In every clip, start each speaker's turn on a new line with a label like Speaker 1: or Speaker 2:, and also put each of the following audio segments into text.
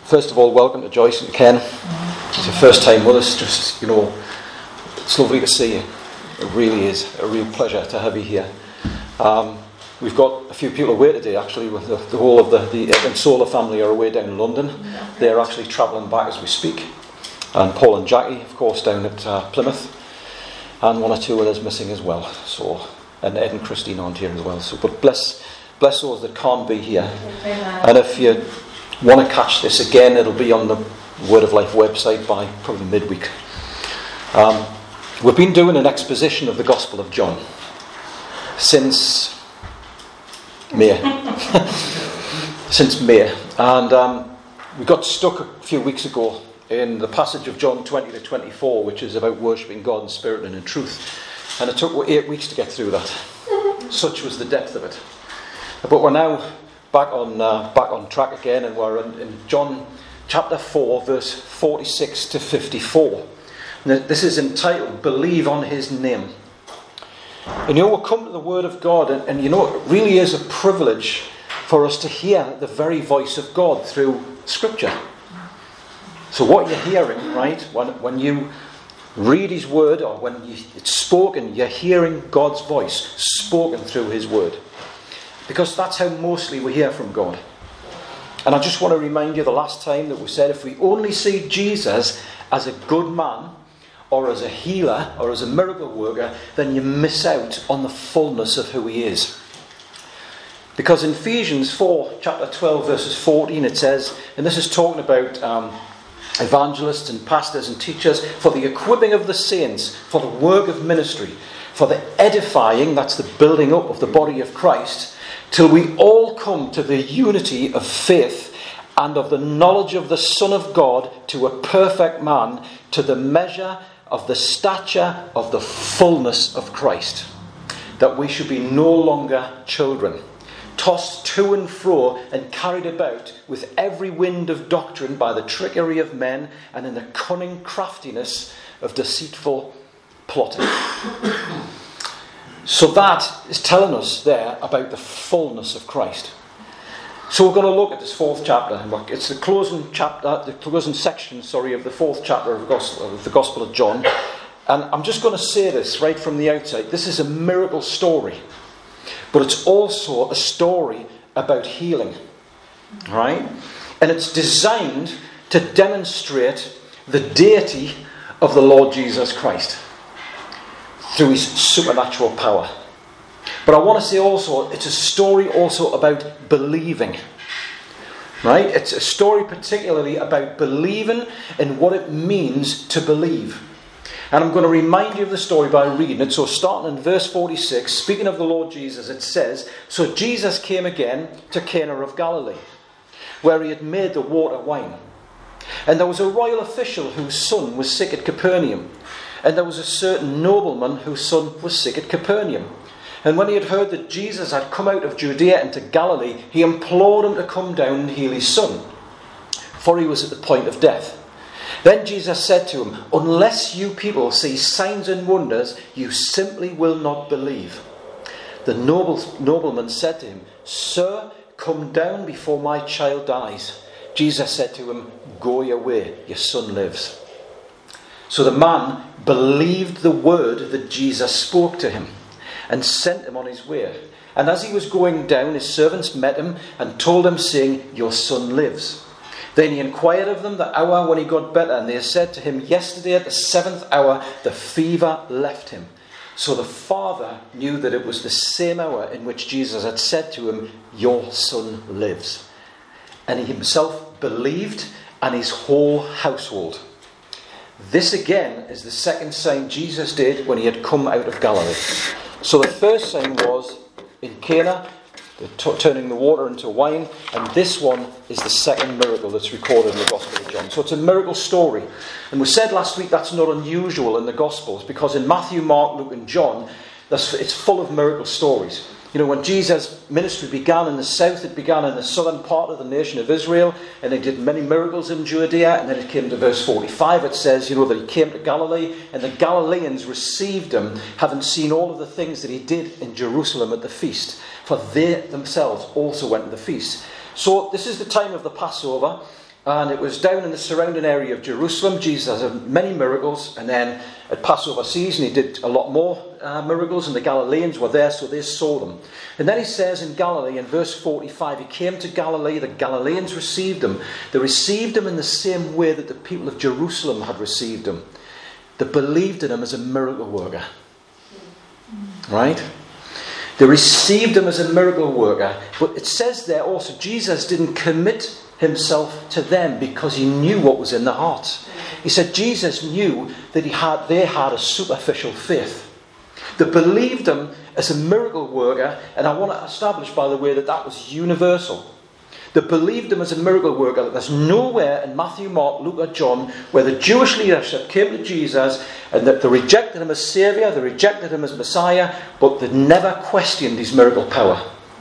Speaker 1: First of all, welcome to Joyce and Ken. It's your first time with us. Just, it's lovely to see you. It really is a real pleasure to have you here. We've got a few people away today, actually. With the whole of the Solar family are away down in London. They're actually travelling back as we speak. And Paul and Jackie, of course, down at Plymouth. And one or two others missing as well. And Ed and Christine aren't here as well. But bless those that can't be here. And if you want to catch this again, it'll be on the Word of Life website by probably midweek. We've been doing an exposition of the Gospel of John since May. Since May. And we got stuck a few weeks ago in the passage of John 20 to 24, which is about worshipping God in spirit and in truth. And it took 8 weeks to get through that. Such was the depth of it. But we're now back on track again, and we're in John chapter 4, verse 46 to 54. Now, this is entitled, Believe on His Name. And we'll come to the Word of God, and it really is a privilege for us to hear the very voice of God through Scripture. So what you're hearing, right, when you read His Word, or when it's spoken, you're hearing God's voice spoken through His Word. Because that's how mostly we hear from God. And I just want to remind you the last time that we said if we only see Jesus as a good man, or as a healer, or as a miracle worker, then you miss out on the fullness of who He is. Because in Ephesians 4, chapter 12, verses 14, it says, and this is talking about evangelists and pastors and teachers, for the equipping of the saints, for the work of ministry, for the edifying, that's the building up of the body of Christ, till we all come to the unity of faith and of the knowledge of the Son of God, to a perfect man, to the measure of the stature of the fullness of Christ, that we should be no longer children, tossed to and fro and carried about with every wind of doctrine by the trickery of men and in the cunning craftiness of deceitful plotting. So that is telling us there about the fullness of Christ. So we're going to look at this fourth chapter. It's the closing section of the fourth chapter of the Gospel of John. And I'm just going to say this right from the outset. This is a miracle story. But it's also a story about healing. Right? And it's designed to demonstrate the deity of the Lord Jesus Christ through His supernatural power. But I want to say also, it's a story also about believing. Right? It's a story particularly about believing in what it means to believe. And I'm going to remind you of the story by reading it. So starting in verse 46, speaking of the Lord Jesus, it says, So Jesus came again to Cana of Galilee, where He had made the water wine. And there was a royal official whose son was sick at Capernaum. And there was a certain nobleman whose son was sick at Capernaum. And when he had heard that Jesus had come out of Judea into Galilee, he implored him to come down and heal his son, for he was at the point of death. Then Jesus said to him, Unless you people see signs and wonders, you simply will not believe. The nobleman said to him, Sir, come down before my child dies. Jesus said to him, Go your way, your son lives. So the man believed the word that Jesus spoke to him, and sent him on his way. And as he was going down, his servants met him and told him, saying, Your son lives. Then he inquired of them the hour when he got better, and they said to him, Yesterday at the 7th hour the fever left him. So the father knew that it was the same hour in which Jesus had said to him, Your son lives. And he himself believed, and his whole household. This again is the second sign Jesus did when He had come out of Galilee. So the first sign was in Cana, turning the water into wine, and this one is the second miracle that's recorded in the Gospel of John. So it's a miracle story. And we said last week that's not unusual in the Gospels, because in Matthew, Mark, Luke and John, it's full of miracle stories. When Jesus' ministry began in the south, it began in the southern part of the nation of Israel, and He did many miracles in Judea, and then it came to verse 45, it says, that He came to Galilee, and the Galileans received Him, having seen all of the things that He did in Jerusalem at the feast, for they themselves also went to the feast. So this is the time of the Passover, And it was down in the surrounding area of Jerusalem. Jesus had many miracles, and then at Passover season he did a lot more miracles, and the Galileans were there, so they saw them. And then he says in Galilee, in verse 45, he came to Galilee, the Galileans received him. They received him in the same way that the people of Jerusalem had received him. They believed in him as a miracle worker. Right? They received him as a miracle worker. But it says there also, Jesus didn't commit himself to them because he knew what was in their hearts. He said Jesus knew that they had a superficial faith. They believed him as a miracle worker, and I want to establish, by the way, that was universal. They believed him as a miracle worker. That there's nowhere in Matthew, Mark, Luke or John where the Jewish leadership came to Jesus and that they rejected him as Saviour, they rejected him as Messiah, but they never questioned his miracle power.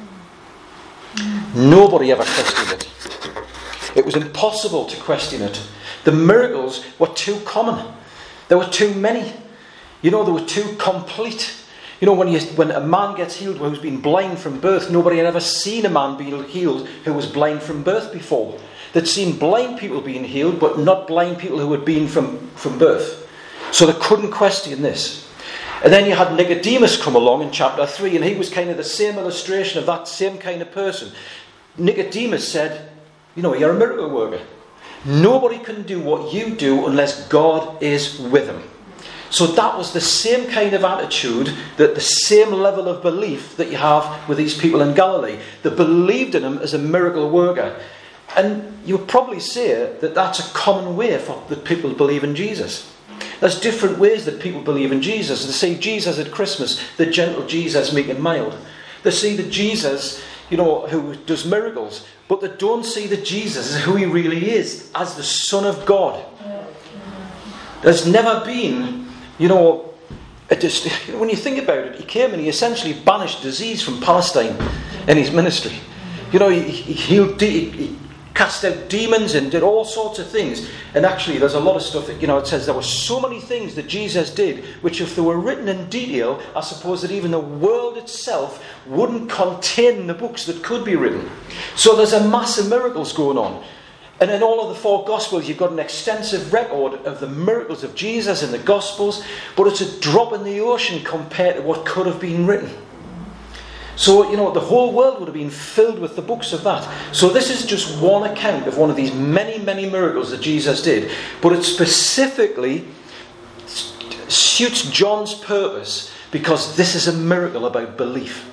Speaker 1: Nobody ever questioned it. It was impossible to question it. The miracles were too common. There were too many. They were too complete. When a man gets healed who's been blind from birth, nobody had ever seen a man being healed who was blind from birth before. They'd seen blind people being healed, but not blind people who had been from birth. So they couldn't question this. And then you had Nicodemus come along in chapter 3, and he was kind of the same illustration of that same kind of person. Nicodemus said, you're a miracle worker. Nobody can do what you do unless God is with him. So that was the same kind of attitude, the same level of belief that you have with these people in Galilee. They believed in him as a miracle worker. And you would probably say that that's a common way for the people to believe in Jesus. There's different ways that people believe in Jesus. They see Jesus at Christmas, the gentle Jesus, meek and mild. They see the Jesus, who does miracles. But they don't see the Jesus as who he really is, as the Son of God. There's never been, when you think about it, he came and he essentially banished disease from Palestine in his ministry. He cast out demons and did all sorts of things. And actually, there's a lot of stuff that, it says there were so many things that Jesus did, which if they were written in detail, I suppose that even the world itself wouldn't contain the books that could be written. So there's a mass of miracles going on. And in all of the 4 Gospels, you've got an extensive record of the miracles of Jesus in the Gospels, but it's a drop in the ocean compared to what could have been written. So, the whole world would have been filled with the books of that. So this is just one account of one of these many, many miracles that Jesus did. But it specifically suits John's purpose because this is a miracle about belief.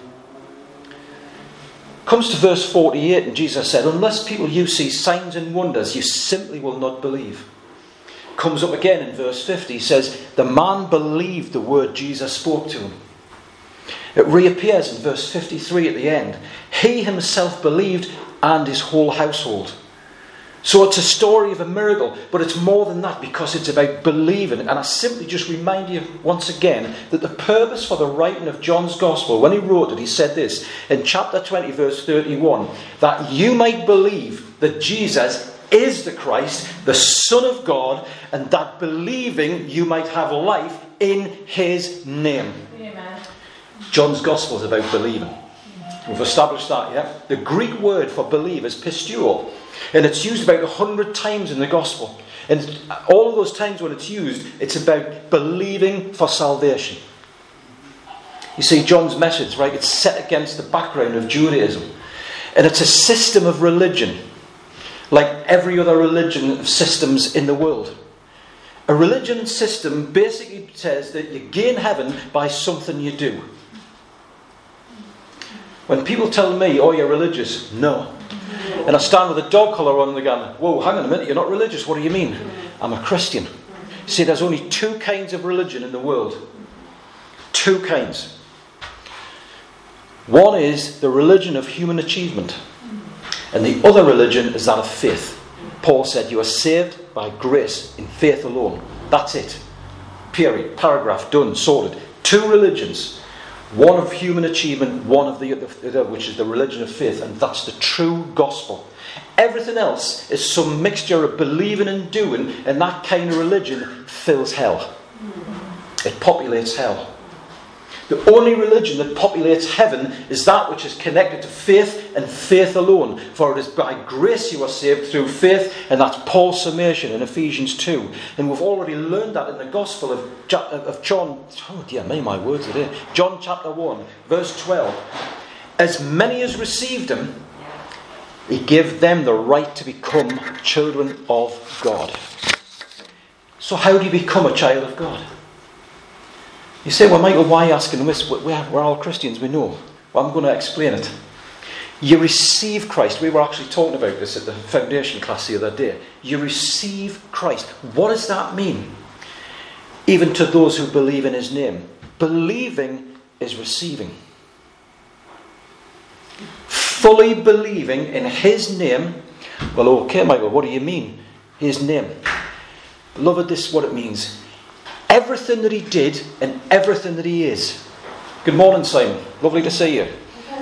Speaker 1: Comes to verse 48 and Jesus said, unless people you see signs and wonders, you simply will not believe. Comes up again in verse 50, says, the man believed the word Jesus spoke to him. It reappears in verse 53 at the end. He himself believed and his whole household. So it's a story of a miracle, but it's more than that because it's about believing. And I simply just remind you once again that the purpose for the writing of John's Gospel, when he wrote it, he said this in chapter 20, verse 31, that you might believe that Jesus is the Christ, the Son of God, and that believing you might have life in his name. Amen. John's Gospel is about believing. We've established that, yeah? The Greek word for believe is pisteuo. And it's used about 100 times in the Gospel. And all of those times when it's used, it's about believing for salvation. You see, John's message, right, it's set against the background of Judaism. And it's a system of religion, like every other religion of systems in the world. A religion system basically says that you gain heaven by something you do. When people tell me, oh, you're religious, no. And I stand with a dog collar on and they go, whoa, hang on a minute, you're not religious, what do you mean? I'm a Christian. See, there's only 2 kinds of religion in the world. 2 kinds. One is the religion of human achievement. And the other religion is that of faith. Paul said you are saved by grace in faith alone. That's it. Period. Paragraph. Done. Sorted. 2 religions. One of human achievement, one of the other, which is the religion of faith, and that's the true gospel. Everything else is some mixture of believing and doing, and that kind of religion fills hell. It populates hell. The only religion that populates heaven is that which is connected to faith and faith alone. For it is by grace you are saved through faith, and that's Paul's summation in Ephesians 2. And we've already learned that in the Gospel of John. Oh dear me, my words are there. John chapter 1, verse 12. As many as received him, he gave them the right to become children of God. So how do you become a child of God? You say, well, Michael, why are you asking this? We're all Christians, we know. Well, I'm going to explain it. You receive Christ. We were actually talking about this at the foundation class the other day. You receive Christ. What does that mean? Even to those who believe in his name. Believing is receiving. Fully believing in his name. Well, okay, Michael, what do you mean? His name. Beloved, this is what it means. Everything that he did and everything that he is. Good morning, Simon. Lovely to see you.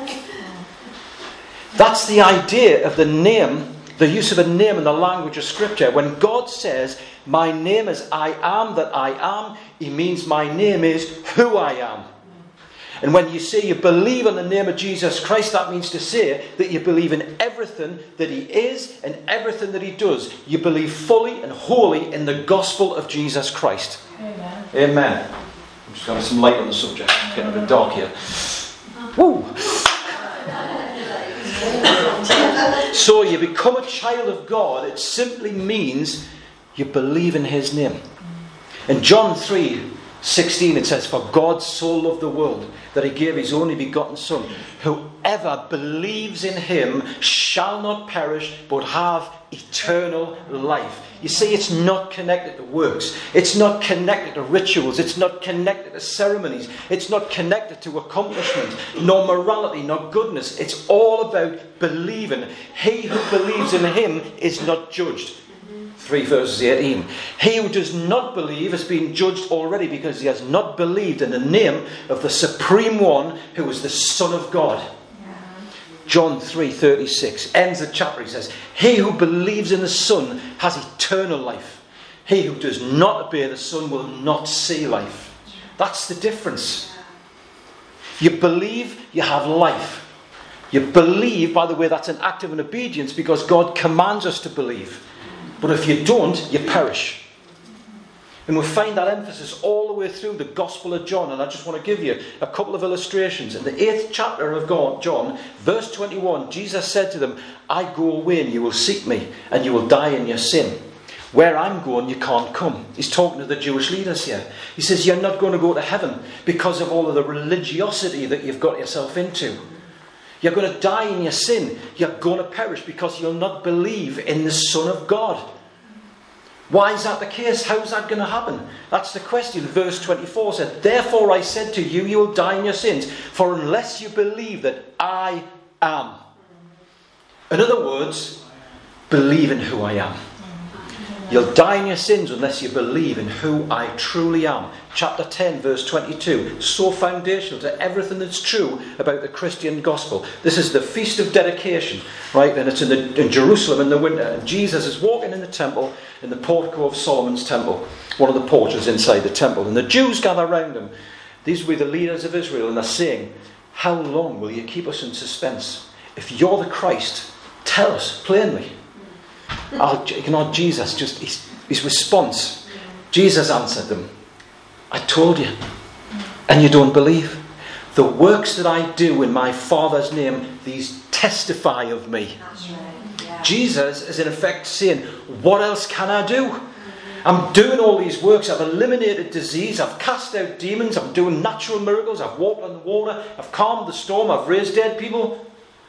Speaker 1: That's the idea of the name, the use of a name in the language of Scripture. When God says, my name is I am that I am, he means my name is who I am. And when you say you believe in the name of Jesus Christ, that means to say that you believe in everything that he is and everything that he does. You believe fully and wholly in the gospel of Jesus Christ. Amen. Amen. I'm just going to have some light on the subject. It's getting a bit dark here. Woo! So you become a child of God. It simply means you believe in his name. In John 3:16 it says, for God so loved the world that he gave his only begotten Son. Whoever believes in him shall not perish but have eternal life. You see, it's not connected to works. It's not connected to rituals. It's not connected to ceremonies. It's not connected to accomplishment, nor morality, nor goodness. It's all about believing. He who believes in him is not judged. 3 verses 18. He who does not believe has been judged already because he has not believed in the name of the Supreme One who is the Son of God. John 3:36 ends the chapter. He says, he who believes in the Son has eternal life. He who does not obey the Son will not see life. That's the difference. You believe, you have life. You believe, by the way, that's an act of an obedience because God commands us to believe. But if you don't, you perish. And we find that emphasis all the way through the Gospel of John. And I just want to give you a couple of illustrations. In the 8th chapter of John, verse 21, Jesus said to them, I go away and you will seek me, and you will die in your sin. Where I'm going, you can't come. He's talking to the Jewish leaders here. He says, you're not going to go to heaven because of all of the religiosity that you've got yourself into. You're going to die in your sin. You're going to perish because you'll not believe in the Son of God. Why is that the case? How's that going to happen? That's the question. Verse 24 said, therefore I said to you, you will die in your sins. For unless you believe that I am. In other words, believe in who I am. You'll die in your sins unless you believe in who I truly am. Chapter 10, verse 22. So foundational to everything that's true about the Christian gospel. This is the Feast of Dedication, right? And it's in Jerusalem in the winter. And Jesus is walking in the temple, in the portico of Solomon's temple. One of the porches inside the temple. And the Jews gather around him. These were the leaders of Israel. And they're saying, how long will you keep us in suspense? If you're the Christ, tell us plainly. Jesus, just his response. Jesus answered them, I told you, and you don't believe. The works that I do in my Father's name, these testify of me. Yeah. Jesus is in effect saying, what else can I do? I'm doing all these works. I've eliminated disease. I've cast out demons. I'm doing natural miracles. I've walked on the water. I've calmed the storm. I've raised dead people.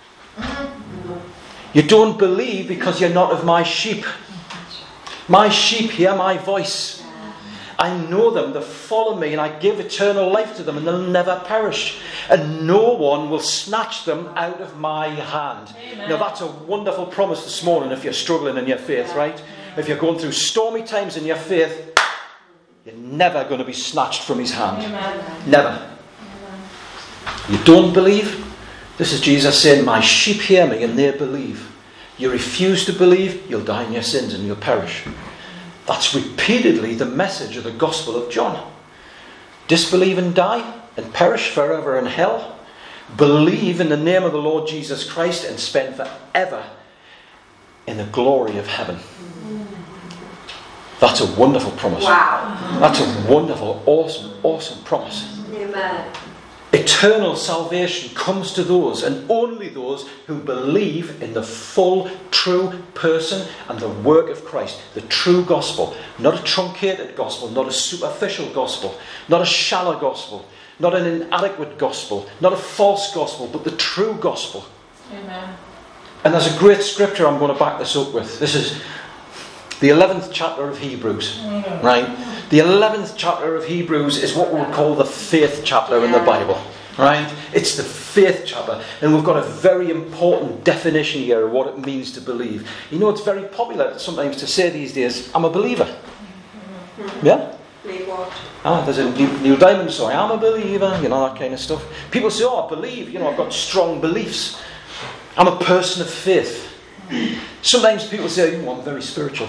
Speaker 1: You don't believe because you're not of my sheep. My sheep hear my voice. I know them, they follow me, and I give eternal life to them, and they'll never perish. And no one will snatch them out of my hand. Amen. Now that's a wonderful promise this morning if you're struggling in your faith, right? If you're going through stormy times in your faith, you're never going to be snatched from his hand. Amen. Never. You don't believe? This is Jesus saying, my sheep hear me and they believe. You refuse to believe, you'll die in your sins and you'll perish. That's repeatedly the message of the Gospel of John. Disbelieve and die? and perish forever in hell, believe in the name of the Lord Jesus Christ and spend forever in the glory of heaven. That's a wonderful promise.
Speaker 2: Wow.
Speaker 1: That's a wonderful, awesome promise.
Speaker 2: Amen.
Speaker 1: Eternal salvation comes to those, and only those, who believe in the full, true person and the work of Christ. The true gospel. Not a truncated gospel, not a superficial gospel, not a shallow gospel, not an inadequate gospel, not a false gospel, but the true gospel.
Speaker 3: Amen.
Speaker 1: And there's a great scripture I'm going to back this up with. This is the 11th chapter of Hebrews. Right? The 11th chapter of Hebrews is what we would call the faith chapter in the Bible. Right? It's the faith chapter. And we've got a very important definition here of what it means to believe. You know, it's very popular sometimes to say these days, I'm a believer. Yeah?
Speaker 2: Believe what?
Speaker 1: There's a Neil Diamond song, I'm a believer, you know, that kind of stuff. People say, I believe, you know, I've got strong beliefs. I'm a person of faith. Sometimes people say, I'm very spiritual.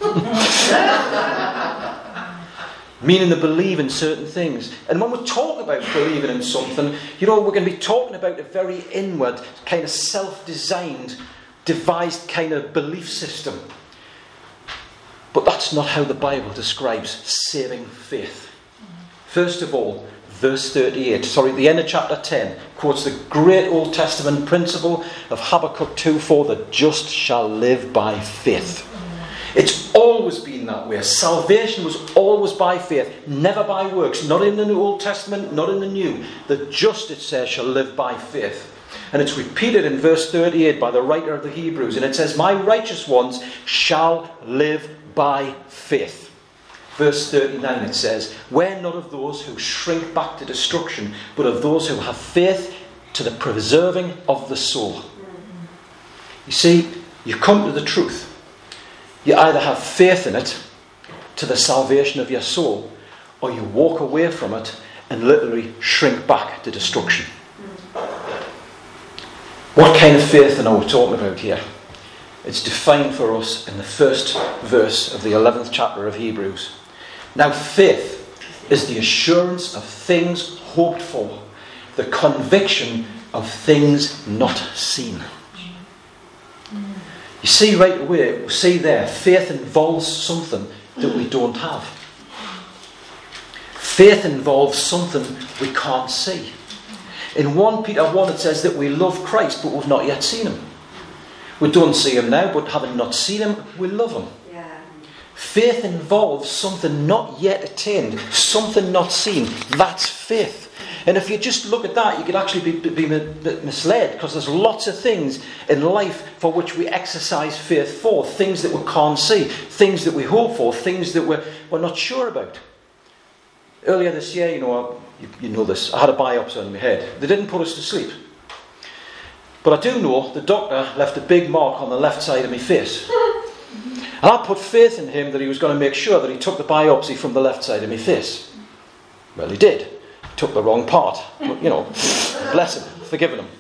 Speaker 1: Meaning they believe in certain things. And when we talk about believing in something, you know, we're going to be talking about a very inward, kind of self-designed, devised kind of belief system. But that's not how the Bible describes saving faith. First of all, verse 38, the end of chapter 10, quotes the great Old Testament principle of Habakkuk 2:4, the just shall live by faith. It's always been that way. Salvation was always by faith, never by works. Not in the Old Testament, not in the New. The just, it says, shall live by faith. And it's repeated in verse 38 by the writer of the Hebrews. And it says, my righteous ones shall live by faith. Verse 39 it says, we're not of those who shrink back to destruction, but of those who have faith to the preserving of the soul. You see, you come to the truth. You either have faith in it to the salvation of your soul, or you walk away from it and literally shrink back to destruction. What kind of faith are we talking about here? It's defined for us in the first verse of the 11th chapter of Hebrews. Now, faith is the assurance of things hoped for, the conviction of things not seen. You see right away, we see there, faith involves something that we don't have. Faith involves something we can't see. In 1 Peter 1 it says that we love Christ, but we've not yet seen him. We don't see him now, but having not seen him, we love him.
Speaker 2: Yeah.
Speaker 1: Faith involves something not yet attained, something not seen. That's faith. And if you just look at that, you could actually be misled, because there's lots of things in life for which we exercise faith for. Things that we can't see, things that we hope for, things that we're not sure about. Earlier this year, you know this, I had a biopsy on my head. They didn't put us to sleep. But I do know the doctor left a big mark on the left side of my face. And I put faith in him that he was going to make sure that he took the biopsy from the left side of my face. Well, he did. Took the wrong part. But, bless him, forgiven him.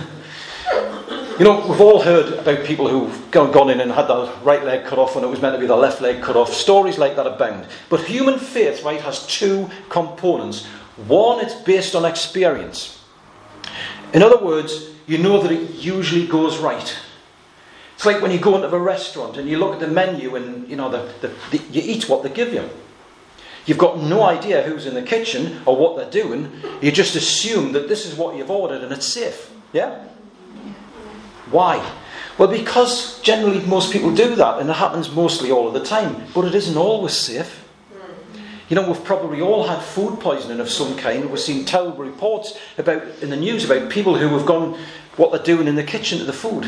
Speaker 1: We've all heard about people who've gone in and had their right leg cut off when it was meant to be their left leg cut off. Stories like that abound. But human faith, right, has two components. One, it's based on experience. In other words, you know that it usually goes right. It's like when you go into a restaurant and you look at the menu and, you eat what they give you. You've got no idea who's in the kitchen or what they're doing. You just assume that this is what you've ordered and it's safe. Yeah? Why? Well, because generally most people do that, and it happens mostly all of the time. But it isn't always safe. We've probably all had food poisoning of some kind. We've seen terrible reports in the news about people who have gone, what they're doing in the kitchen to the food.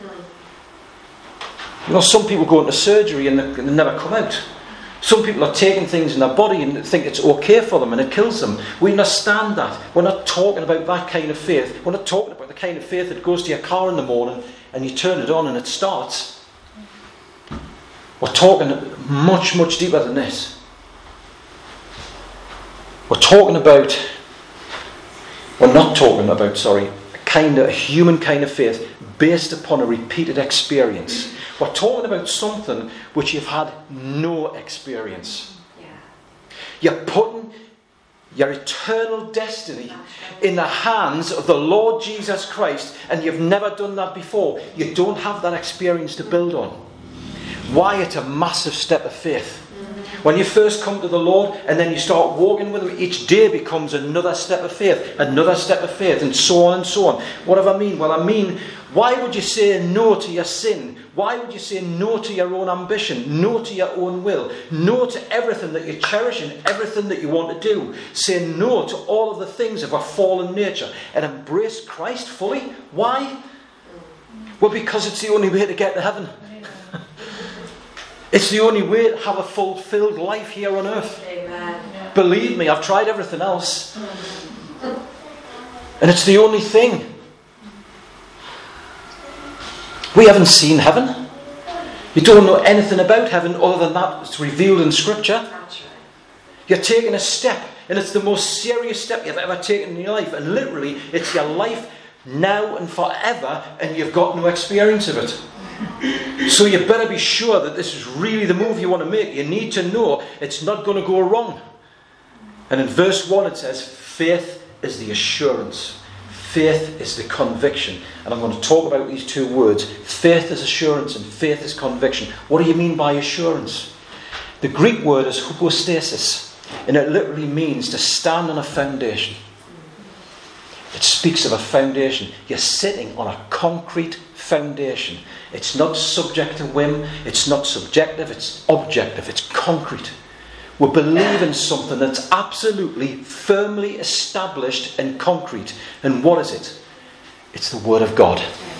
Speaker 1: Some people go into surgery and they never come out. Some people are taking things in their body and think it's okay for them and it kills them. We understand that. We're not talking about that kind of faith. We're not talking about the kind of faith that goes to your car in the morning and you turn it on and it starts. We're talking much, much deeper than this. We're not talking about a human kind of faith based upon a repeated experience. We're talking about something which you've had no experience. Yeah. You're putting your eternal destiny in the hands of the Lord Jesus Christ, and you've never done that before, you don't have that experience to build on. Why? It's a massive step of faith. When you first come to the Lord and then you start walking with Him, each day becomes another step of faith, and so on and so on. What do I mean? Well, I mean, why would you say no to your sin? Why would you say no to your own ambition, no to your own will, no to everything that you cherish and everything that you want to do? Say no to all of the things of our fallen nature and embrace Christ fully? Why? Well, because it's the only way to get to heaven. It's the only way to have a fulfilled life here on earth.
Speaker 2: Amen.
Speaker 1: Believe me, I've tried everything else. And it's the only thing. We haven't seen heaven. You don't know anything about heaven other than that it's revealed in Scripture. You're taking a step, and it's the most serious step you've ever taken in your life. And literally, it's your life now and forever, and you've got no experience of it. So you better be sure that this is really the move you want to make. You need to know it's not going to go wrong. And in verse 1 it says, faith is the assurance. Faith is the conviction. And I'm going to talk about these two words. Faith is assurance and faith is conviction. What do you mean by assurance? The Greek word is hypostasis, and it literally means to stand on a foundation. It speaks of a foundation. You're sitting on a concrete foundation. It's not subject to whim. It's not subjective. It's objective. It's concrete. We believe in something that's absolutely firmly established and concrete. And what is it? It's the Word of God.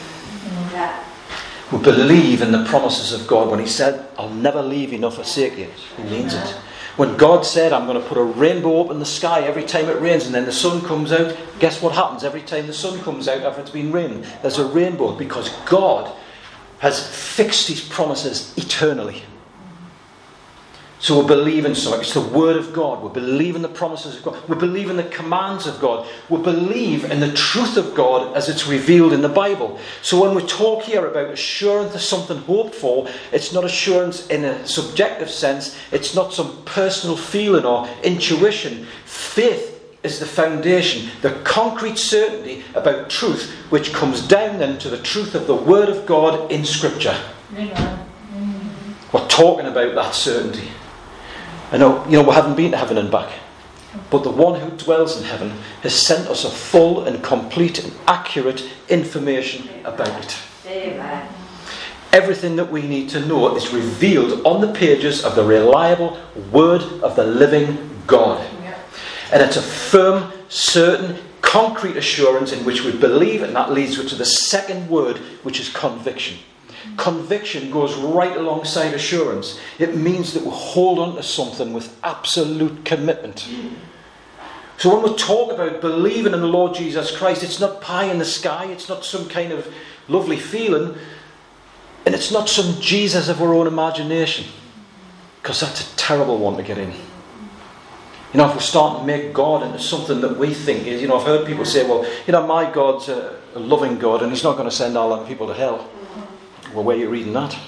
Speaker 1: We believe in the promises of God. When He said, I'll never leave you nor forsake you, He means it. When God said, I'm going to put a rainbow up in the sky every time it rains, and then the sun comes out, guess what happens every time the sun comes out after it's been raining? There's a rainbow, because God has fixed His promises eternally. So we believe in something. It's the Word of God. We believe in the promises of God. We believe in the commands of God. We believe in the truth of God as it's revealed in the Bible. So when we talk here about assurance of something hoped for, it's not assurance in a subjective sense. It's not some personal feeling or intuition. Faith is the foundation, the concrete certainty about truth, which comes down then to the truth of the Word of God in Scripture. We're talking about that certainty. I know, we haven't been to heaven and back, but the one who dwells in heaven has sent us a full and complete and accurate information about it.
Speaker 2: Amen.
Speaker 1: Everything that we need to know is revealed on the pages of the reliable Word of the living God. And it's a firm, certain, concrete assurance in which we believe, and that leads us to the second word, which is conviction. Conviction goes right alongside assurance. It means that we hold on to something with absolute commitment. So when we talk about believing in the Lord Jesus Christ, it's not pie in the sky, it's not some kind of lovely feeling, and it's not some Jesus of our own imagination, because that's a terrible one to get in. If we're starting to make God into something that we think is, I've heard people say, well, my God's a loving God and He's not going to send all them people to hell. Well, where are you reading that?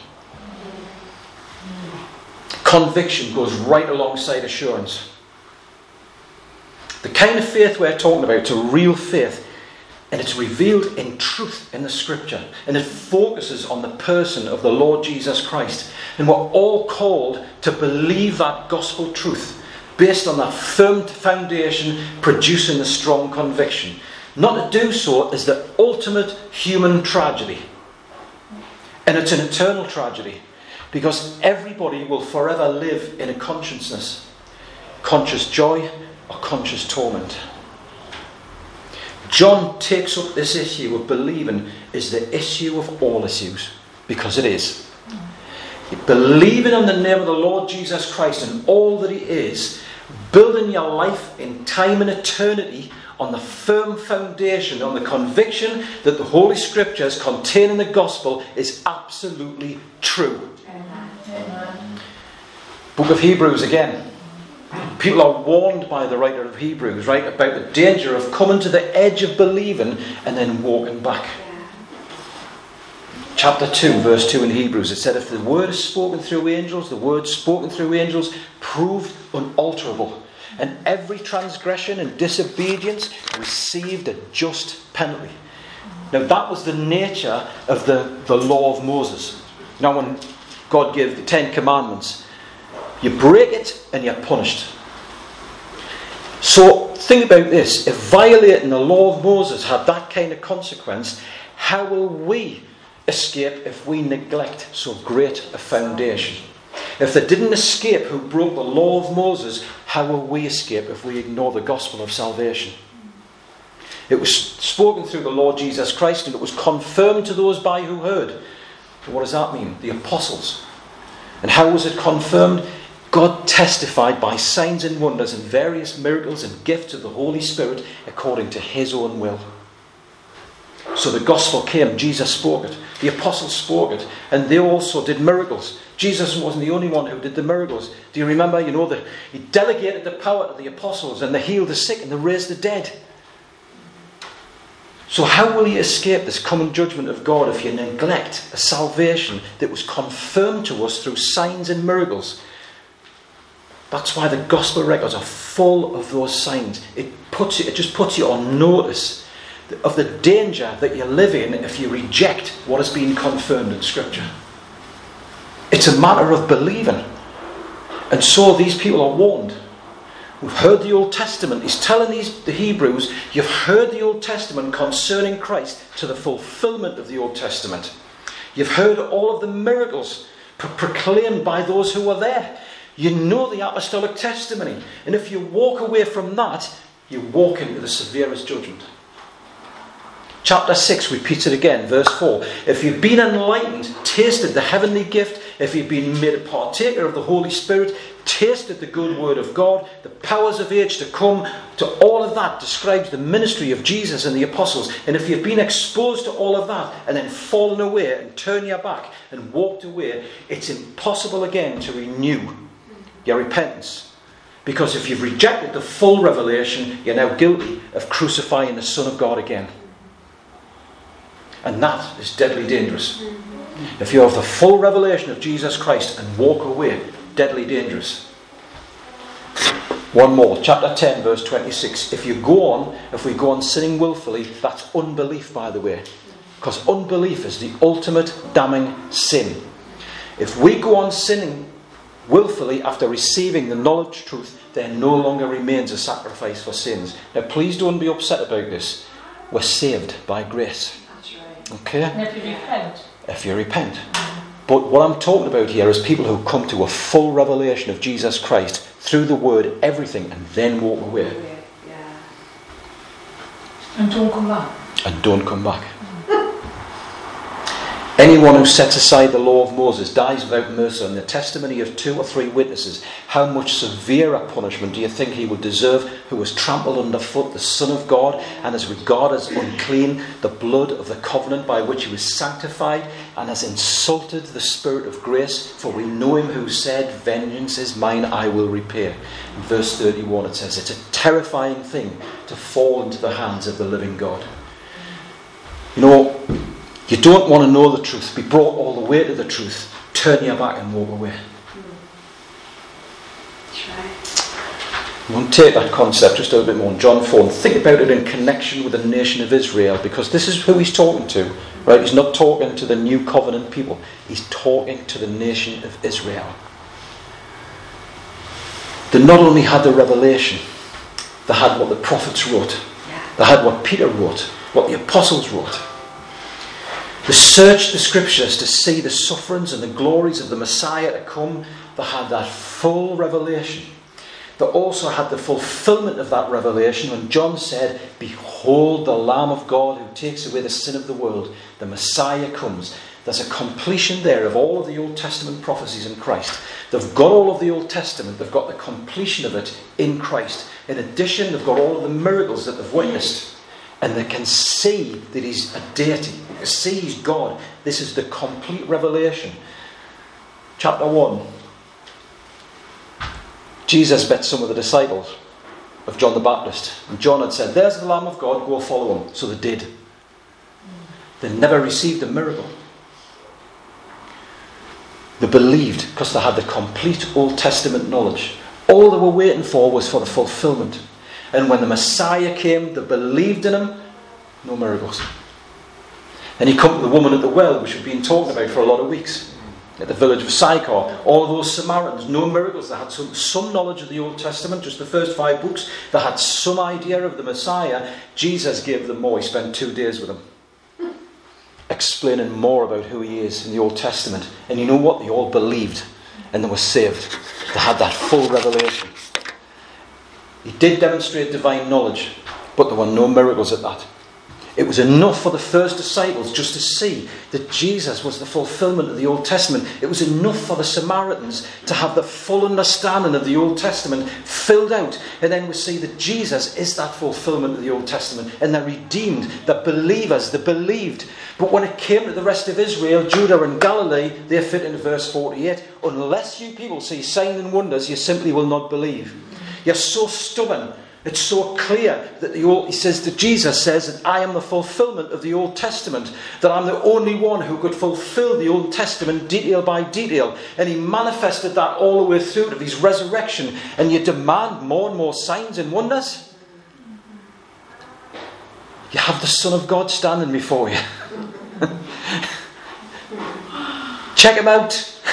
Speaker 1: Conviction goes right alongside assurance. The kind of faith we're talking about, it's a real faith, and it's revealed in truth in the Scripture, and it focuses on the person of the Lord Jesus Christ. And we're all called to believe that gospel truth based on that firm foundation, producing a strong conviction. Not to do so is the ultimate human tragedy. And it's an eternal tragedy, because everybody will forever live in a consciousness, conscious joy or conscious torment. John takes up this issue of believing is the issue of all issues, because it is. Believing on the name of the Lord Jesus Christ and all that He is, building your life in time and eternity on the firm foundation, on the conviction that the Holy Scriptures contained in the Gospel is absolutely true. Amen. Book of Hebrews again. People are warned by the writer of Hebrews, right, about the danger of coming to the edge of believing and then walking back. Chapter 2, verse 2 in Hebrews, it said, if the word is spoken through angels, the word spoken through angels proved unalterable. And every transgression and disobedience received a just penalty. Now that was the nature of the law of Moses. Now when God gave the 10 Commandments, you break it and you're punished. So think about this. If violating the law of Moses had that kind of consequence, how will we escape if we neglect so great a foundation? If they didn't escape who broke the law of Moses, how will we escape if we ignore the gospel of salvation? It was spoken through the Lord Jesus Christ, and it was confirmed to those by who heard. What does that mean? The apostles. And how was it confirmed? God testified by signs and wonders and various miracles and gifts of the Holy Spirit according to his own will. So the gospel came, Jesus spoke it, the apostles spoke it, and they also did miracles. Jesus wasn't the only one who did the miracles. Do you remember? That he delegated the power to the apostles, and they healed the sick and they raised the dead. So how will you escape this coming judgment of God if you neglect a salvation that was confirmed to us through signs and miracles? That's why the gospel records are full of those signs. It just puts you on notice of the danger that you live in if you reject what has been confirmed in Scripture. It's a matter of believing. And so these people are warned. We've heard the Old Testament. He's telling the Hebrews, you've heard the Old Testament concerning Christ to the fulfillment of the Old Testament. You've heard all of the miracles proclaimed by those who were there. You know the apostolic testimony. And if you walk away from that, you walk into the severest judgment. Chapter 6 repeats it again, verse 4. If you've been enlightened, tasted the heavenly gift, if you've been made a partaker of the Holy Spirit, tasted the good word of God, the powers of age to come, to all of that describes the ministry of Jesus and the apostles. And if you've been exposed to all of that and then fallen away and turned your back and walked away, it's impossible again to renew your repentance. Because if you've rejected the full revelation, you're now guilty of crucifying the Son of God again. And that is deadly dangerous. If you have the full revelation of Jesus Christ and walk away, deadly dangerous. One more, chapter 10, verse 26. If we go on sinning willfully, that's unbelief, by the way. Because unbelief is the ultimate damning sin. If we go on sinning willfully after receiving the knowledge of truth, there no longer remains a sacrifice for sins. Now please don't be upset about this. We're saved by grace.
Speaker 2: That's right.
Speaker 1: Okay?
Speaker 2: And if you repent.
Speaker 1: If you repent. But what I'm talking about here is people who come to a full revelation of Jesus Christ through the word, everything, and then walk away.
Speaker 2: Yeah. And don't come back.
Speaker 1: And don't come back. Anyone who sets aside the law of Moses dies without mercy. On the testimony of 2 or 3 witnesses, how much severer punishment do you think he will deserve who has trampled underfoot the Son of God and has regarded as unclean the blood of the covenant by which he was sanctified and has insulted the Spirit of grace? For we know him who said, vengeance is mine, I will repay. In verse 31 it says, it's a terrifying thing to fall into the hands of the living God. You don't want to know the truth, be brought all the way to the truth, turn your back and walk away.
Speaker 2: That's right.
Speaker 1: You want to take that concept just a little bit more in John 4 and think about it in connection with the nation of Israel, because this is who he's talking to. Right? He's not talking to the new covenant people. He's talking to the nation of Israel. They not only had the revelation, they had what the prophets wrote. They had what Peter wrote, what the apostles wrote. They searched the scriptures to see the sufferings and the glories of the Messiah to come. They had that full revelation. They also had the fulfillment of that revelation when John said, behold the Lamb of God who takes away the sin of the world. The Messiah comes. There's a completion there of all of the Old Testament prophecies in Christ. They've got all of the Old Testament. They've got the completion of it in Christ. In addition, they've got all of the miracles that they've witnessed. And they can see that he's a deity. They can see he's God. This is the complete revelation. Chapter 1. Jesus met some of the disciples of John the Baptist. And John had said, there's the Lamb of God, go follow him. So they did. They never received a miracle. They believed because they had the complete Old Testament knowledge. All they were waiting for was for the fulfillment. And when the Messiah came, they believed in him. No miracles. And he come to the woman at the well, which we've been talking about for a lot of weeks, at the village of Sychar. All of those Samaritans, no miracles. They had some knowledge of the Old Testament, just the first 5 books. They had some idea of the Messiah. Jesus gave them more. He spent 2 days with them, explaining more about who he is in the Old Testament. And you know what? They all believed, and they were saved. They had that full revelation. He did demonstrate divine knowledge, but there were no miracles at that. It was enough for the first disciples just to see that Jesus was the fulfillment of the Old Testament. It was enough for the Samaritans to have the full understanding of the Old Testament filled out. And then we see that Jesus is that fulfillment of the Old Testament. And they're redeemed. They're believers. They believed. But when it came to the rest of Israel, Judah and Galilee, they fit into verse 48. Unless you people see signs and wonders, you simply will not believe. You're so stubborn. It's so clear that Jesus says that I am the fulfillment of the Old Testament, that I'm the only one who could fulfill the Old Testament detail by detail. And he manifested that all the way through to his resurrection. And you demand more and more signs and wonders? You have the Son of God standing before you. Check him out.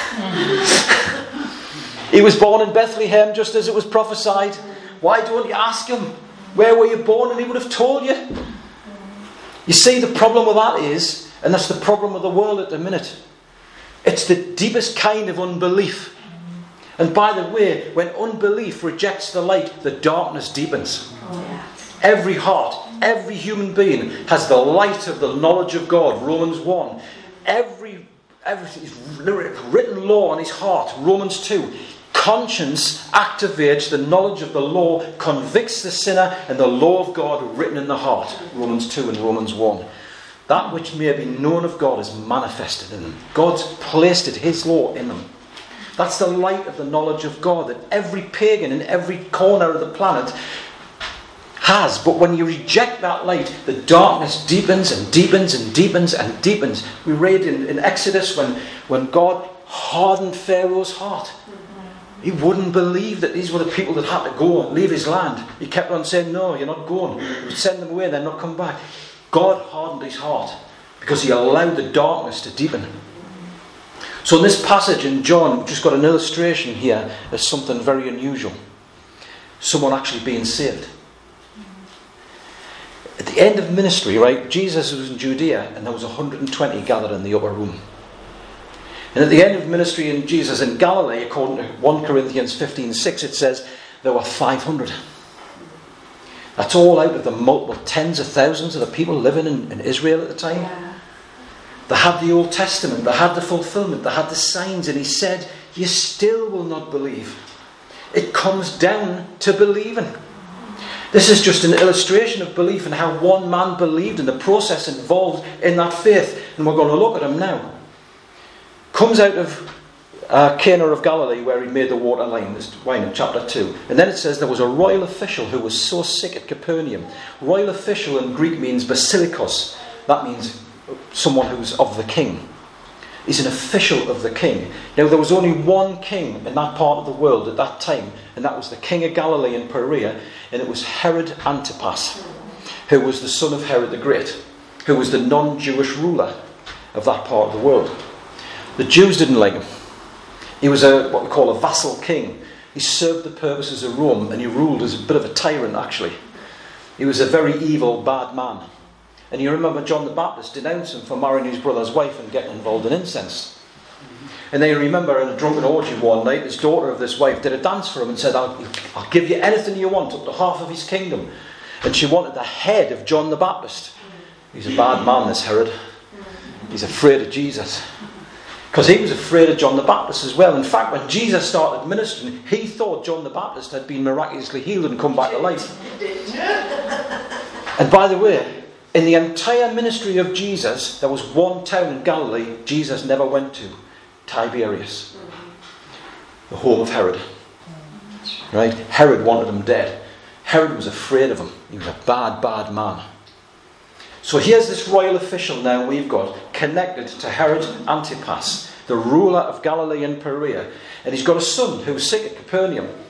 Speaker 1: He was born in Bethlehem just as it was prophesied. Why don't you ask him, where were you born? And he would have told you. You see, the problem with that is, and that's the problem with the world at the minute, it's the deepest kind of unbelief. And by the way, when unbelief rejects the light, the darkness deepens. Every heart, every human being has the light of the knowledge of God, Romans 1. Every written law on his heart, Romans 2. Conscience activates the knowledge of the law, convicts the sinner, and the law of God written in the heart, Romans 2 and Romans 1. That which may be known of God is manifested in them. God's placed it, his law, in them. That's the light of the knowledge of God that every pagan in every corner of the planet has. But when you reject that light, the darkness deepens and deepens and deepens and deepens. We read in Exodus when God hardened Pharaoh's heart. He wouldn't believe that these were the people that had to go and leave his land. He kept on saying, no, you're not going. He would send them away and then not come back. God hardened his heart because he allowed the darkness to deepen. So in this passage in John, we've just got an illustration here of something very unusual. Someone actually being saved. At the end of ministry, right, Jesus was in Judea and there was 120 gathered in the upper room. And at the end of ministry in Jesus in Galilee, according to 1 Corinthians 15:6, it says there were 500. That's all out of the multiple tens of thousands of the people living in Israel at the time. Yeah. They had the Old Testament, they had the fulfillment, they had the signs, and he said, you still will not believe. It comes down to believing. This is just an illustration of belief and how one man believed and the process involved in that faith. And we're going to look at him now. Comes out of Cana of Galilee where he made the water wine in chapter 2. And then it says there was a royal official who was so sick at Capernaum. Royal official in Greek means basilikos. That means someone who's of the king. He's an official of the king. Now there was only one king in that part of the world at that time, and that was the king of Galilee in Perea, and it was Herod Antipas, who was the son of Herod the Great, who was the non-Jewish ruler of that part of the world. The Jews didn't like him. He was what we call a vassal king. He served the purposes of Rome, and he ruled as a bit of a tyrant, actually. He was a very evil, bad man. And you remember John the Baptist denounced him for marrying his brother's wife and getting involved in incense. And then you remember in a drunken orgy one night, his daughter of this wife did a dance for him and said, I'll give you anything you want, up to half of his kingdom. And she wanted the head of John the Baptist. He's a bad man, this Herod. He's afraid of Jesus. Because he was afraid of John the Baptist as well. In fact, when Jesus started ministering, he thought John the Baptist had been miraculously healed and come back to life. And by the way, in the entire ministry of Jesus, there was one town in Galilee Jesus never went to. Tiberias. The home of Herod. Right? Herod wanted him dead. Herod was afraid of him. He was a bad, bad man. So here's this royal official now we've got connected to Herod Antipas, the ruler of Galilee and Perea. And he's got a son who was sick at Capernaum.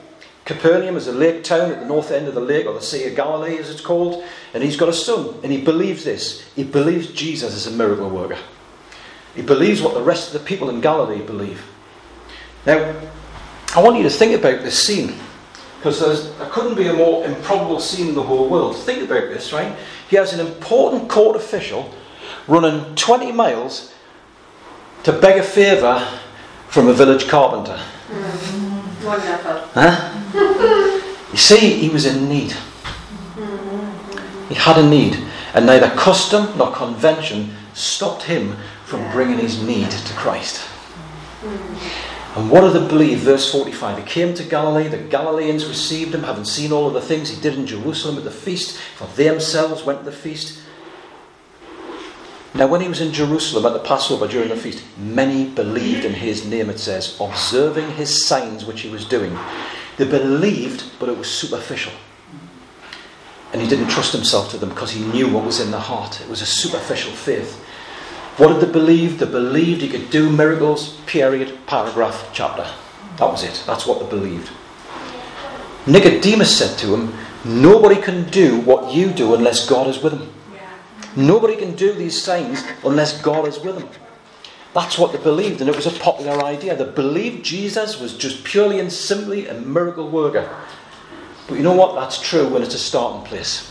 Speaker 1: Capernaum is a lake town at the north end of the lake, or the Sea of Galilee as it's called, and he's got a son, and he believes this. He believes Jesus is a miracle worker. He believes what the rest of the people in Galilee believe. Now, I want you to think about this scene, because there couldn't be a more improbable scene in the whole world. Think about this, right? He has an important court official running 20 miles to beg a favour from a village carpenter.
Speaker 2: Wonderful.
Speaker 1: Huh? You see, he was in need. He had a need, and neither custom nor convention stopped him from bringing his need to Christ. And what do they believe? Verse 45. He came to Galilee. The Galileans received him, having seen all of the things he did in Jerusalem at the feast, for they themselves went to the feast. Now when he was in Jerusalem at the Passover during the feast, many believed in his name, it says, observing his signs which he was doing. They believed, but it was superficial. And he didn't trust himself to them because he knew what was in their heart. It was a superficial faith. What did they believe? They believed he could do miracles, period, paragraph, chapter. That was it. That's what they believed. Nicodemus said to him, nobody can do what you do unless God is with him. Nobody can do these signs unless God is with them. That's what they believed, and it was a popular idea. They believed Jesus was just purely and simply a miracle worker. But you know what? That's true when it's a starting place.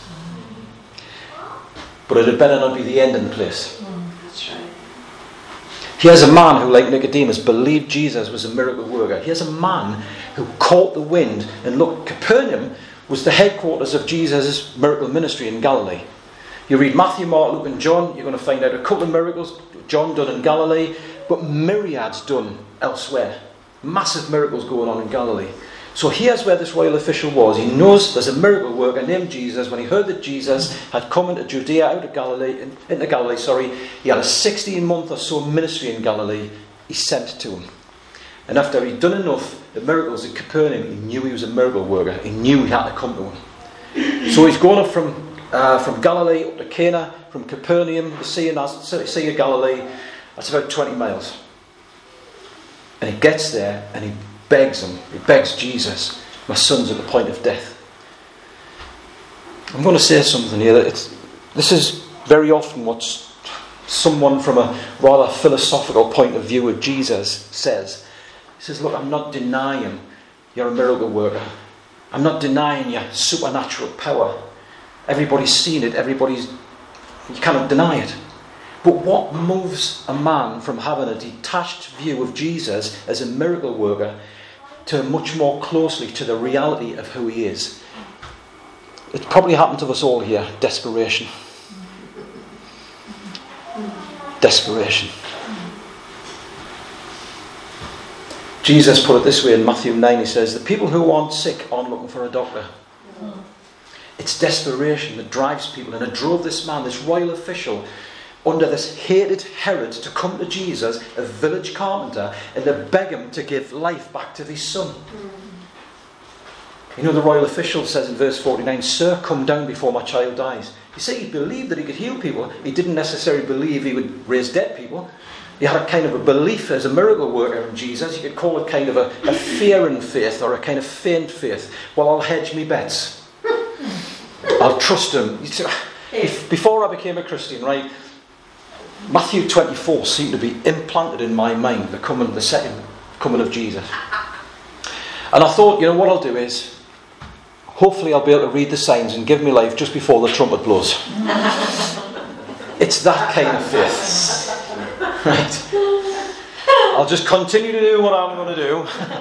Speaker 1: But it had better not be the ending place.
Speaker 2: That's right.
Speaker 1: Here's a man who, like Nicodemus, believed Jesus was a miracle worker. Here's a man who caught the wind. And look, Capernaum was the headquarters of Jesus' miracle ministry in Galilee. You read Matthew, Mark, Luke and John, you're going to find out a couple of miracles. John done in Galilee, but myriads done elsewhere. Massive miracles going on in Galilee. So here's where this royal official was. He knows there's a miracle worker named Jesus. When he heard that Jesus had come into Judea, into Galilee, he had a 16-month or so ministry in Galilee. He sent to him. And after he'd done enough the miracles at Capernaum, he knew he was a miracle worker. He knew he had to come to him. So he's going up from Galilee up to Cana, from Capernaum, the Sea of Galilee. That's about 20 miles. And he gets there and he begs him. He begs Jesus, my son's at the point of death. I'm going to say something here. This is very often what someone from a rather philosophical point of view of Jesus says. He says, look, I'm not denying you're a miracle worker. I'm not denying your supernatural power. Everybody's seen it. You cannot deny it. But what moves a man from having a detached view of Jesus as a miracle worker to much more closely to the reality of who he is? It's probably happened to us all here. Desperation. Desperation. Jesus put it this way in Matthew 9. He says, the people who aren't sick aren't looking for a doctor. It's desperation that drives people, and it drove this man, this royal official, under this hated Herod, to come to Jesus, a village carpenter, and to beg him to give life back to his son. You know, the royal official says in verse 49, sir, come down before my child dies. You see, he believed that he could heal people. He didn't necessarily believe he would raise dead people. He had a kind of a belief as a miracle worker in Jesus. You could call it kind of a fearing faith, or a kind of faint faith. Well, I'll hedge me bets. I'll trust him. Before I became a Christian, right, Matthew 24 seemed to be implanted in my mind, the second coming of Jesus. And I thought, you know, what I'll do is, hopefully I'll be able to read the signs and give me life just before the trumpet blows. It's that kind of faith. Right? I'll just continue to do what I'm going to do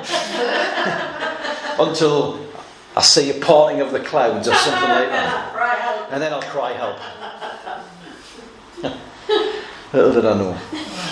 Speaker 1: until I see a parting of the clouds or something like that. And then I'll cry help. Little did I know.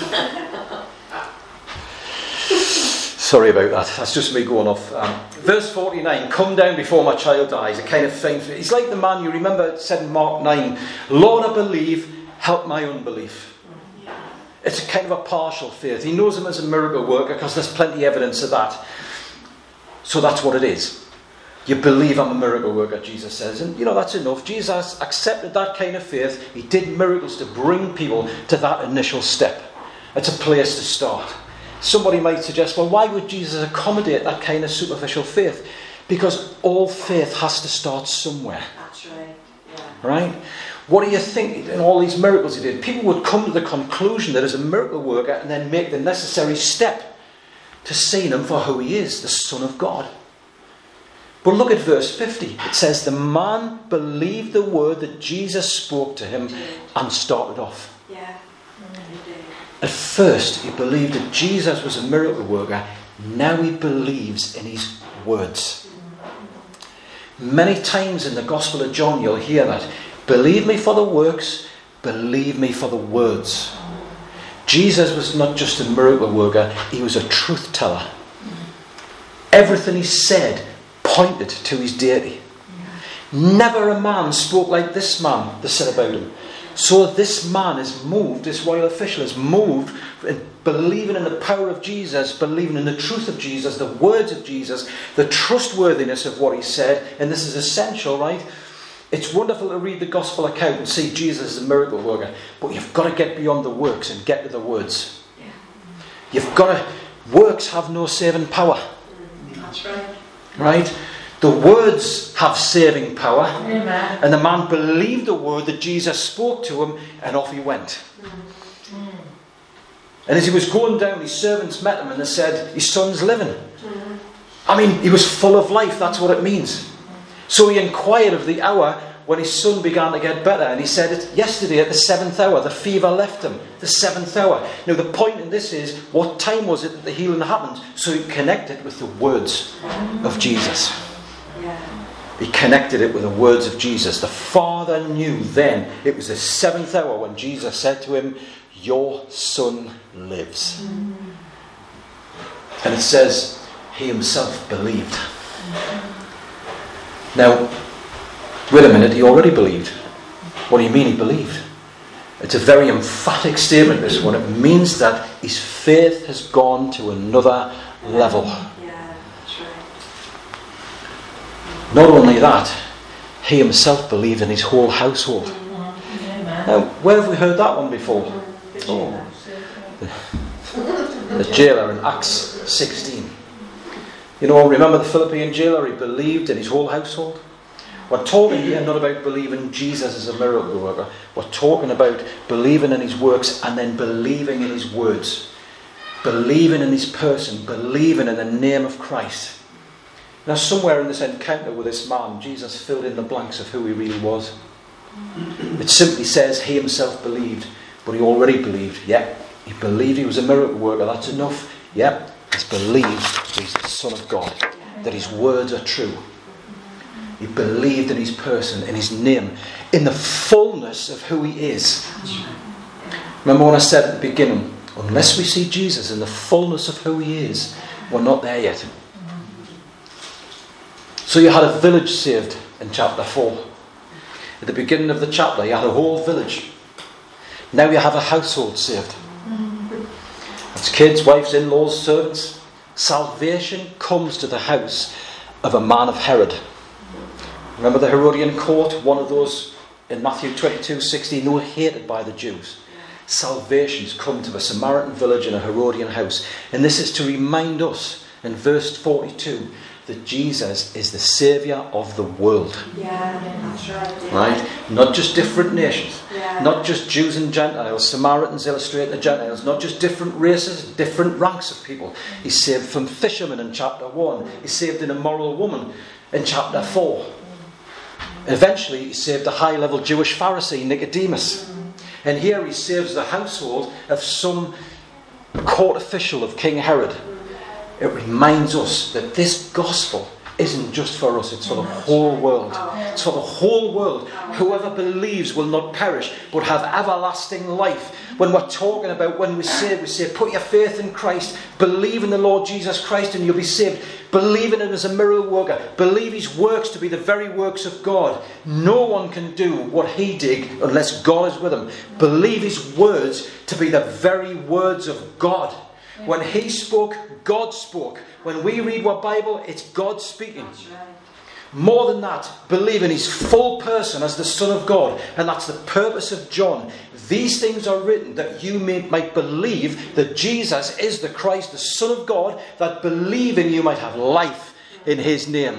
Speaker 1: Sorry about that. That's just me going off. Verse 49, come down before my child dies. A kind of thing. He's like the man, you remember it said in Mark 9, Lord, I believe, help my unbelief. It's a kind of a partial faith. He knows him as a miracle worker because there's plenty of evidence of that. So that's what it is. You believe I'm a miracle worker, Jesus says. And you know, that's enough. Jesus accepted that kind of faith. He did miracles to bring people to that initial step. It's a place to start. Somebody might suggest, well, why would Jesus accommodate that kind of superficial faith? Because all faith has to start somewhere.
Speaker 2: That's right. Yeah.
Speaker 1: Right? What do you think in all these miracles he did? People would come to the conclusion that he's a miracle worker and then make the necessary step to seeing him for who he is, the Son of God. But look at verse 50. It says, the man believed the word that Jesus spoke to him and started off.
Speaker 2: Yeah.
Speaker 1: At first, he believed that Jesus was a miracle worker. Now he believes in his words. Many times in the Gospel of John, you'll hear that. Believe me for the works, believe me for the words. Jesus was not just a miracle worker, he was a truth teller. Everything he said pointed to his deity. Never a man spoke like this man, they said about him. So this man is moved, this royal official is moved in believing in the power of Jesus, believing in the truth of Jesus, the words of Jesus, the trustworthiness of what he said. And this is essential, right? It's wonderful to read the gospel account and see Jesus as a miracle worker, but you've got to get beyond the works and get to the words.
Speaker 2: Yeah.
Speaker 1: You've got to... Works have no saving power.
Speaker 2: That's right.
Speaker 1: Right? The words have saving power.
Speaker 2: Amen.
Speaker 1: And the man believed the word that Jesus spoke to him, and off he went. And as he was going down, his servants met him and they said, his son's living. I mean, he was full of life, that's what it means. So he inquired of the hour when his son began to get better, and he said it yesterday at the 7th hour, the fever left him, the 7th hour. Now the point in this is, what time was it that the healing happened? So he connected with the words of Jesus.
Speaker 2: Yeah.
Speaker 1: He connected it with the words of Jesus. The Father knew then it was the 7th hour when Jesus said to him, your son lives. And it says he himself believed. Now, wait a minute, he already believed. What do you mean he believed? It's a very emphatic statement, this one. It means that his faith has gone to another level.
Speaker 2: Yeah, that's right.
Speaker 1: Not only that, he himself believed in his whole household. Now, where have we heard that one before? Oh, the jailer in Acts 16. You know, remember the Philippian jailer? He believed in his whole household. We're talking here not about believing Jesus as a miracle worker. We're talking about believing in his works and then believing in his words. Believing in his person. Believing in the name of Christ. Now, somewhere in this encounter with this man, Jesus filled in the blanks of who he really was. It simply says he himself believed. But he already believed. Yeah, he believed he was a miracle worker. That's enough. Yeah, he's believed he's the Son of God. That his words are true. He believed in his person, in his name, in the fullness of who he is. Remember when I said at the beginning, unless we see Jesus in the fullness of who he is, we're not there yet. So you had a village saved in chapter 4. At the beginning of the chapter, you had a whole village. Now you have a household saved. It's kids, wives, in-laws, servants. Salvation comes to the house of a man of Herod. Remember the Herodian court? One of those in Matthew 22:16. They were hated by the Jews. Salvation's come to a Samaritan village in a Herodian house. And this is to remind us in verse 42 that Jesus is the Saviour of the world.
Speaker 2: Yeah, that's right. Yeah.
Speaker 1: Right? Not just different nations.
Speaker 2: Yeah.
Speaker 1: Not just Jews and Gentiles. Samaritans illustrate the Gentiles. Not just different races, different ranks of people. He's saved from fishermen in chapter 1. He's saved an immoral woman in chapter 4. Eventually he saved a high-level Jewish Pharisee, Nicodemus. And here he saves the household of some court official of King Herod. It reminds us that this gospel isn't just for us, it's for the whole world. It's for the whole world. Whoever believes will not perish, but have everlasting life. When we're talking about when we say, put your faith in Christ, believe in the Lord Jesus Christ and you'll be saved. Believe in him as a miracle worker. Believe his works to be the very works of God. No one can do what he did unless God is with him. Believe his words to be the very words of God. When he spoke, God spoke. When we read our Bible, it's God speaking. More than that, believe in his full person as the Son of God. And that's the purpose of John. These things are written that you might believe that Jesus is the Christ, the Son of God, that believing you might have life in his name.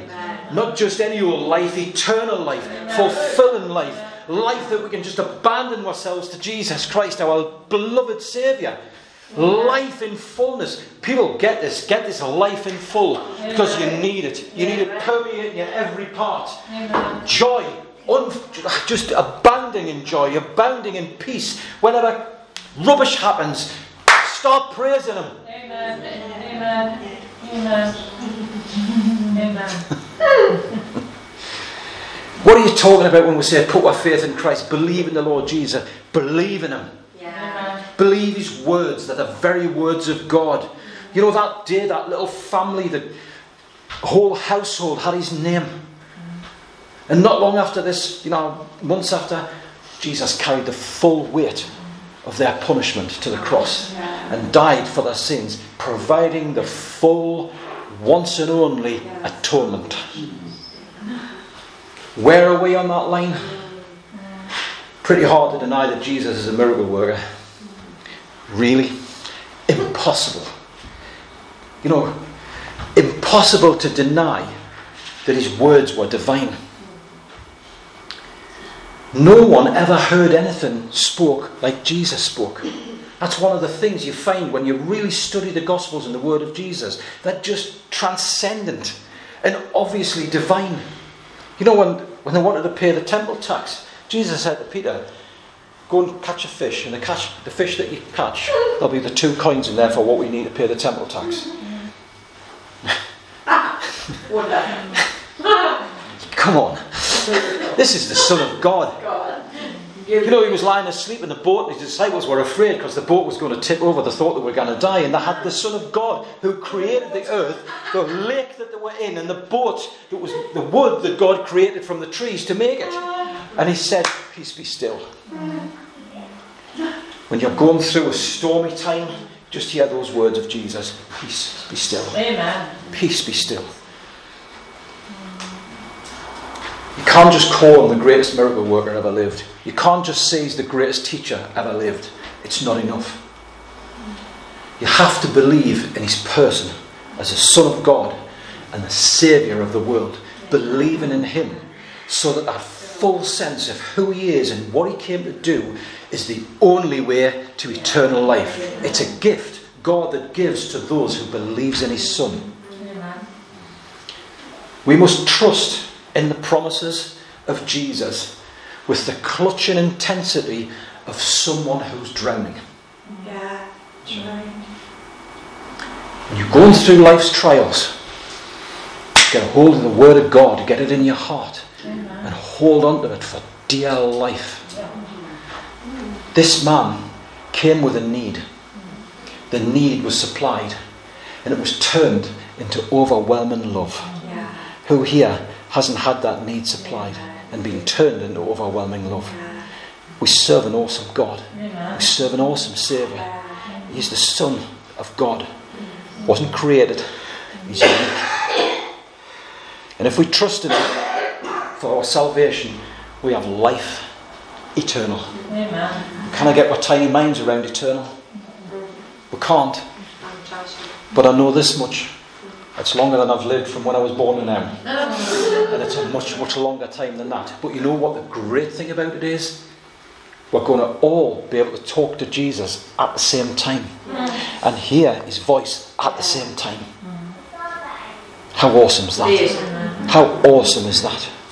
Speaker 1: Not just any old life, eternal life, fulfilling life. Life that we can just abandon ourselves to Jesus Christ, our beloved Saviour. Life in fullness. People, get this life in full, because you need it. You need it permeating your every part. Joy, just abounding in joy, abounding in peace. Whenever rubbish happens, start praising Him.
Speaker 3: Amen. Amen. Amen. Amen.
Speaker 1: What are you talking about when we say put our faith in Christ? Believe in the Lord Jesus. Believe in Him.
Speaker 2: Yeah.
Speaker 1: Believe His words. They're the very words of God. You know, that day, that little family, the whole household had His name. And not long after this, months after, Jesus carried the full weight of their punishment to the cross and died for their sins, providing the full, once and only atonement. Where are we on that line? Pretty hard to deny that Jesus is a miracle worker. Really? Impossible. Impossible to deny that His words were divine. No one ever heard anything spoke like Jesus spoke. That's one of the things you find when you really study the Gospels and the Word of Jesus. They're just transcendent and obviously divine. When they wanted to pay the temple tax, Jesus said to Peter, go and catch a fish, and the fish that you catch, there'll be the 2 coins in there for what we need to pay the temple tax. Come on. This is the Son of God. He was lying asleep in the boat, and His disciples were afraid because the boat was going to tip over. They thought they were going to die, and they had the Son of God who created the earth, the lake that they were in, and the boat that was the wood that God created from the trees to make it. And He said, peace be still. When you're going through a stormy time, just hear those words of Jesus. Peace be still.
Speaker 3: Amen.
Speaker 1: Peace be still. You can't just call Him the greatest miracle worker ever lived. You can't just say He's the greatest teacher ever lived. It's not enough. You have to believe in His person as the Son of God and the Saviour of the world. Believing in Him so that full sense of who He is and what He came to do is the only way to eternal life. It's a gift God that gives to those who believes in His Son. We must trust in the promises of Jesus with the clutching intensity of someone who's drowning.
Speaker 2: Yeah, that's right.
Speaker 1: When you're going through life's trials, get a hold of the Word of God, get it in your heart, and hold on to it for dear life. This man came with a need. The need was supplied, and it was turned into overwhelming love.
Speaker 2: Yeah.
Speaker 1: Who here hasn't had that need supplied and been turned into overwhelming love? We serve an awesome God. We serve an awesome Saviour. He's the Son of God. Wasn't created. He's unique. And if we trust in Him for our salvation, we have life eternal.
Speaker 3: Amen.
Speaker 1: Can I get our tiny minds around eternal? We can't. But I know this much. It's longer than I've lived from when I was born to now. And it's a much, much longer time than that. But you know what the great thing about it is? We're going to all be able to talk to Jesus at the same time. And hear His voice at the same time. How awesome is that? How awesome is that?